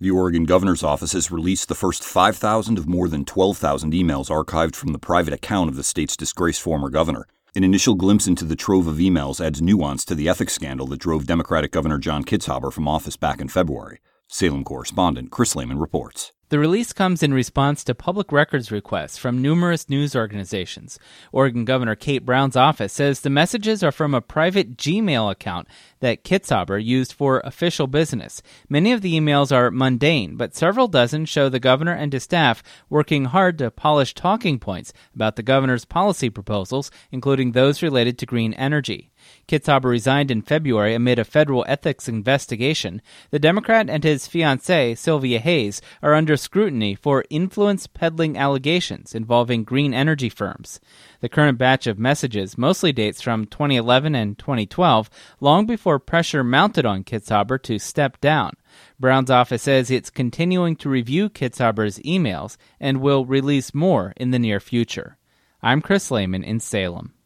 The Oregon Governor's Office has released the first 5,000 of more than 12,000 emails archived from the private account of the state's disgraced former governor. An initial glimpse into the trove of emails adds nuance to the ethics scandal that drove Democratic Governor John Kitzhaber from office back in February. Salem correspondent Chris Lehman reports. The release comes in response to public records requests from numerous news organizations. Oregon Governor Kate Brown's office says the messages are from a private Gmail account that Kitzhaber used for official business. Many of the emails are mundane, but several dozen show the governor and his staff working hard to polish talking points about the governor's policy proposals, including those related to green energy. Kitzhaber resigned in February amid a federal ethics investigation. The Democrat and his fiancée, Sylvia Hayes, are under scrutiny for influence peddling allegations involving green energy firms. The current batch of messages mostly dates from 2011 and 2012, long before pressure mounted on Kitzhaber to step down. Brown's office says it's continuing to review Kitzhaber's emails and will release more in the near future. I'm Chris Lehman in Salem.